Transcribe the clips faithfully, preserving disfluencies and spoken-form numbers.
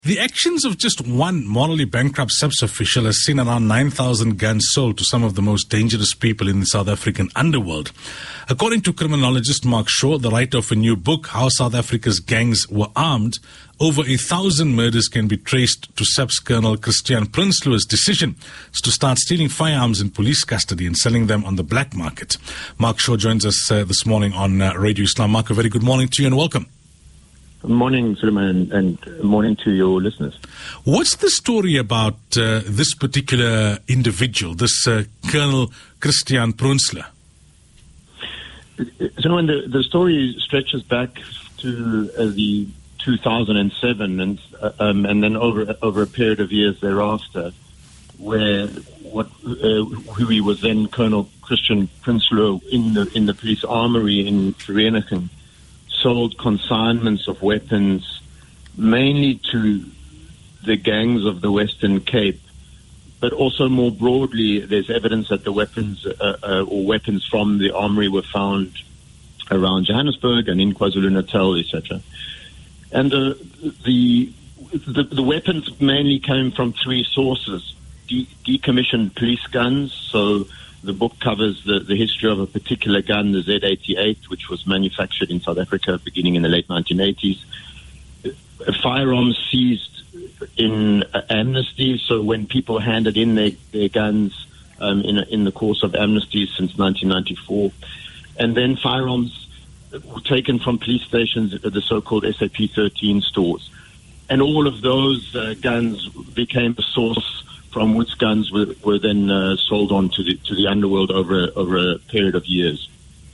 The actions of just one morally bankrupt SAPS official has seen around nine thousand guns sold to some of the most dangerous people in the South African underworld. According to criminologist Mark Shaw, the writer of a new book, How South Africa's Gangs Were Armed, over a thousand murders can be traced to SAPS Colonel Christian Prinsloo's decision to start stealing firearms in police custody and selling them on the black market. Mark Shaw joins us uh, this morning on uh, Radio Islam. Mark, a very good morning to you and welcome. Good morning, Suleiman, and morning to your listeners. What's the story about uh, this particular individual, this uh, Colonel Christian Prinsloo? Suleiman, the, the story stretches back to uh, the two thousand seven, and uh, um, and then over over a period of years thereafter, where what uh, who he was then Colonel Christian Prinsloo in the in the police armory in Vereeniging sold consignments of weapons mainly to the gangs of the Western Cape, but also more broadly, there's evidence that the weapons uh, uh, or weapons from the armory were found around Johannesburg and in KwaZulu-Natal, et cetera. And uh, the, the the weapons mainly came from three sources: De- decommissioned police guns. So the book covers the, the history of a particular gun, the Z eighty-eight, which was manufactured in South Africa beginning in the late nineteen eighties. Firearms seized in uh, amnesty, so when people handed in their, their guns um, in, in the course of amnesties since nineteen ninety-four. And then firearms were taken from police stations at the so-called S A P thirteen stores. And all of those uh, guns became the source from which guns were, were then uh, sold on to the to the underworld over a, over a period of years.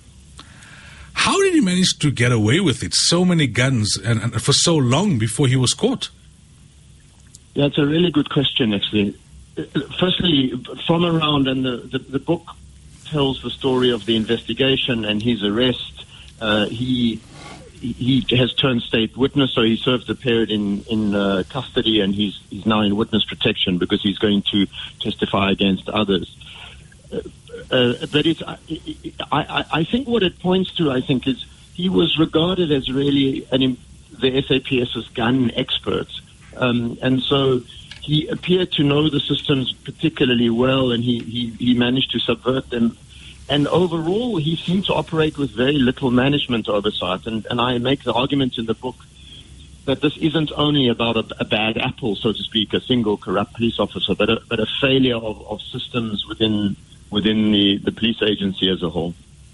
How did he manage to get away with it? So many guns and, and for so long before he was caught? Yeah, it's a really good question, actually. Firstly, from around, and the, the, the book tells the story of the investigation and his arrest. Uh, he he has turned state witness, so he served a period in in uh, custody, and he's he's now in witness protection because he's going to testify against others. Uh, uh, but it's I, I I think what it points to, I think, is he was regarded as really an the SAPS's gun expert, um, and so he appeared to know the systems particularly well, and he he, he managed to subvert them. And overall, he seemed to operate with very little management oversight. And, and I make the argument in the book that this isn't only about a, a bad apple, so to speak, a single corrupt police officer, but a, but a failure of, of systems within within the, the police agency as a whole.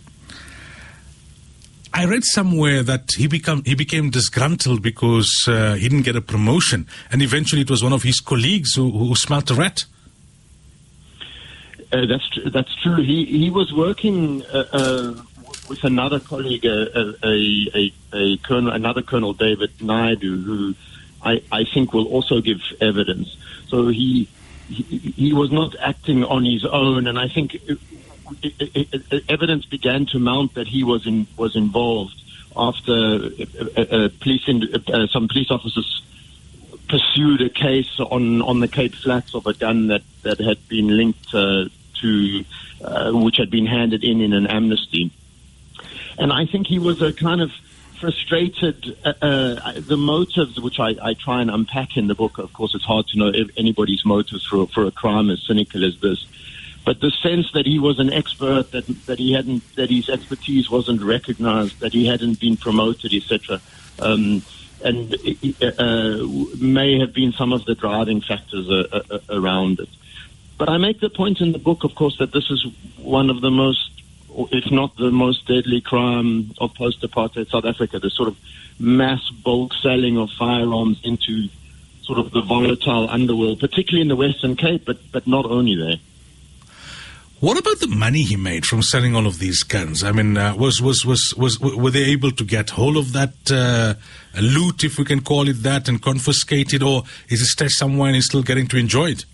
I read somewhere that he become he became disgruntled because uh, he didn't get a promotion, and eventually it was one of his colleagues who, who smelt a rat. Uh, that's tr- that's true. He he was working uh, uh, with another colleague, uh, a, a a colonel, another Colonel David Naidu, who I, I think will also give evidence. So he, he he was not acting on his own, and I think it, it, it, evidence began to mount that he was in was involved after uh, uh, police in, uh, some police officers pursued a case on on the Cape Flats of a gun that that had been linked Uh, To, uh, which had been handed in in an amnesty. And I think he was a kind of frustrated, uh, uh, the motives which I, I try and unpack in the book. Of course, it's hard to know if anybody's motives for, for a crime as cynical as this. But the sense that he was an expert, that that he hadn't, that his expertise wasn't recognized, that he hadn't been promoted, et cetera, um, and uh, may have been some of the driving factors uh, uh, around it. But I make the point in the book, of course, that this is one of the most, if not the most deadly crime of post-apartheid South Africa, the sort of mass bulk selling of firearms into sort of the volatile underworld, particularly in the Western Cape, but, but not only there. What about the money he made from selling all of these guns? I mean, uh, was, was, was, was, were they able to get hold of that uh, loot, if we can call it that, and confiscate it, or is it stashed somewhere and he's still getting to enjoy it?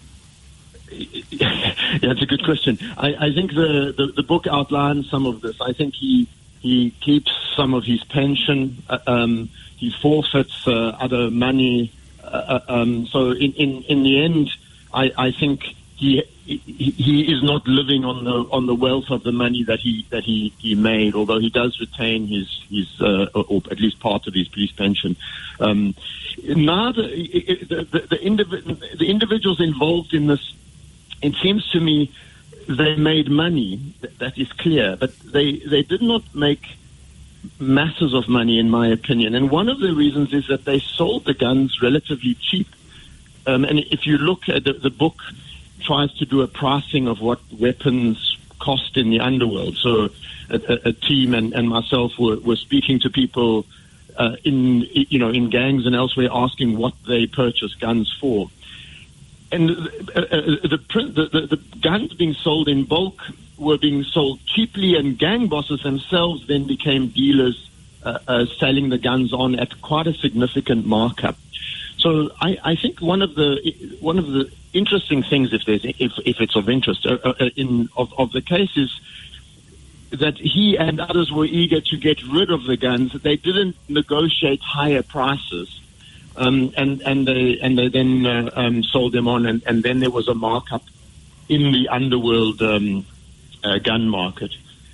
Yeah, that's a good question. I, I think the, the, the book outlines some of this. I think he he keeps some of his pension. Uh, um, he forfeits uh, other money. Uh, um, so in, in, in the end, I, I think he, he he is not living on the on the wealth of the money that he that he, he made, although he does retain his his uh, or at least part of his police pension. Um, now the the, the, the, indiv- the individuals involved in this, it seems to me, they made money. That is clear, but they they did not make masses of money, in my opinion. And one of the reasons is that they sold the guns relatively cheap. Um, and if you look at the, the book, tries to do a pricing of what weapons cost in the underworld. So a, a, a team and, and myself were, were speaking to people uh, in you know in gangs and elsewhere, asking what they purchase guns for. And uh, uh, the, the, the, the guns being sold in bulk were being sold cheaply, and gang bosses themselves then became dealers uh, uh, selling the guns on at quite a significant markup. So I, I think one of the one of the interesting things, if there's if if it's of interest, uh, uh, in of, of the case is that he and others were eager to get rid of the guns. They didn't negotiate higher prices, um, and and they and they then uh, um, sold them on, and, and then there was a markup in the underworld um, uh, gun market.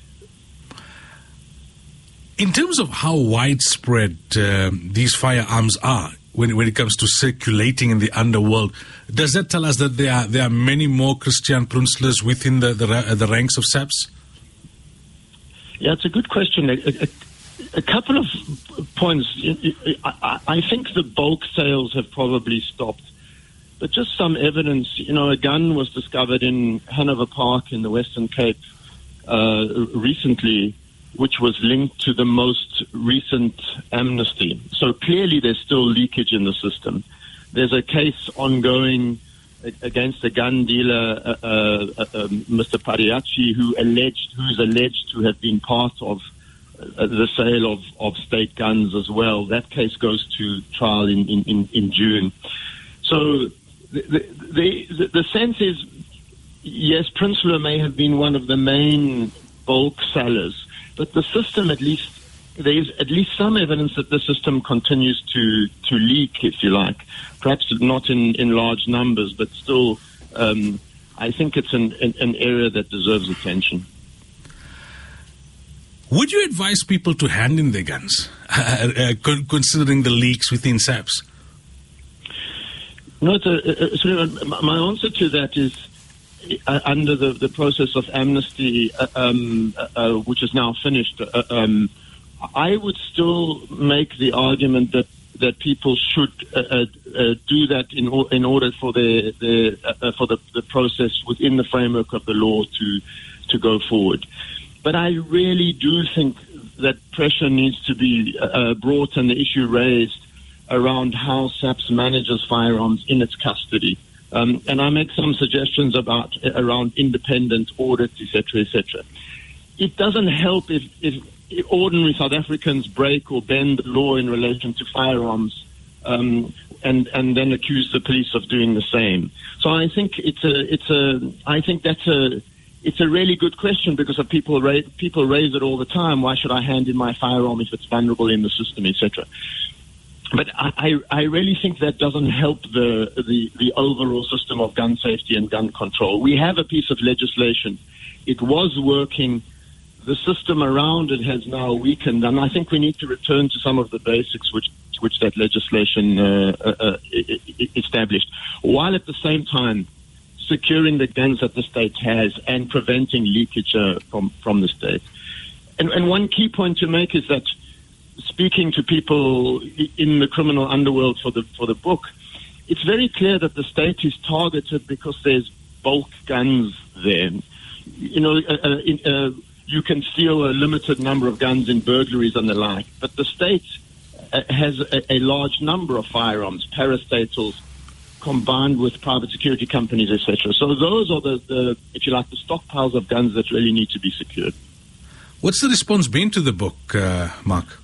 In terms of how widespread uh, these firearms are, when when it comes to circulating in the underworld, does that tell us that there are there are many more Christian Prunslers within the the, the ranks of SAPS? Yeah, it's a good question. A, a, a couple of points. I, I think the bulk sales have probably stopped, but just some evidence. You know, a gun was discovered in Hanover Park in the Western Cape uh, recently, which was linked to the most recent amnesty. So clearly there's still leakage in the system. There's a case ongoing against a gun dealer, uh, uh, uh, Mister Pariachi, who alleged, who's alleged to have been part of uh, the sale of, of state guns as well. That case goes to trial in, in, in June. So the, the, the, the sense is, yes, Prinsloo may have been one of the main bulk sellers, but the system, at least, there is at least some evidence that the system continues to, to leak, if you like. Perhaps not in, in large numbers, but still, um, I think it's an, an, an area that deserves attention. Would you advise people to hand in their guns, uh, uh, considering the leaks within SAPS? No, it's a, uh, my answer to that is, Uh, under the, the process of amnesty, uh, um, uh, which is now finished, uh, um, I would still make the argument that, that people should uh, uh, uh, do that in, o- in order for the, the uh, for the, the process within the framework of the law to to go forward. But I really do think that pressure needs to be uh, brought and the issue raised around how SAPS manages firearms in its custody. Um, and I make some suggestions about uh, around independent audits, et cetera, et cetera. It doesn't help if, if, if ordinary South Africans break or bend the law in relation to firearms, um, and and then accuse the police of doing the same. So I think it's a it's a I think that's a it's a really good question, because of people raise, people raise it all the time. Why should I hand in my firearm if it's vulnerable in the system, et cetera. But I, I really think that doesn't help the, the, the overall system of gun safety and gun control. We have a piece of legislation. It was working. The system around it has now weakened, and I think we need to return to some of the basics which which that legislation uh, uh, established, while at the same time securing the guns that the state has and preventing leakage uh, from, from the state. And, and one key point to make is that, speaking to people in the criminal underworld for the for the book, it's very clear that the state is targeted because there's bulk guns there. You know, uh, uh, in, uh, you can steal a limited number of guns in burglaries and the like, but the state uh, has a, a large number of firearms, parastatals, combined with private security companies, et cetera. So those are the, the, if you like, the stockpiles of guns that really need to be secured. What's the response been to the book, uh, Mark?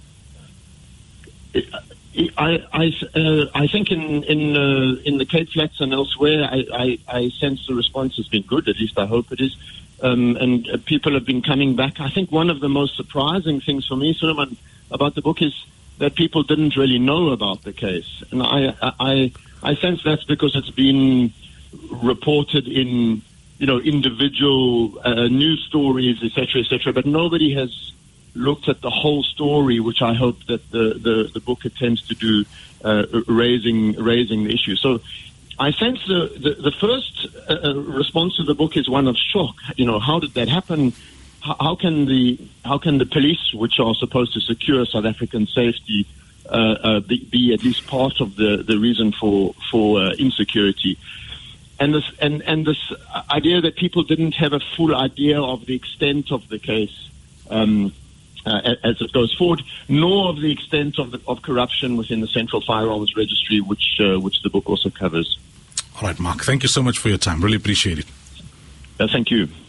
I I, uh, I think in in uh, in the Cape Flats and elsewhere, I, I, I sense the response has been good. At least I hope it is, um, and uh, people have been coming back. I think one of the most surprising things for me, Suleiman, about the book is that people didn't really know about the case, and I I I sense that's because it's been reported in, you know, individual uh, news stories, et cetera, et cetera, but nobody has looked at the whole story, which I hope that the, the, the book attempts to do, uh, raising raising the issue. So I sense the, the, the first uh, response to the book is one of shock. You know, how did that happen? How, how can the how can the police, which are supposed to secure South African safety, uh, uh, be, be at least part of the, the reason for for uh, insecurity? And this and, and this idea that people didn't have a full idea of the extent of the case um, uh, as it goes forward, nor of the extent of the, of corruption within the Central Firearms Registry, which uh, which the book also covers. All right, Mark. Thank you so much for your time. Really appreciate it. Uh, thank you.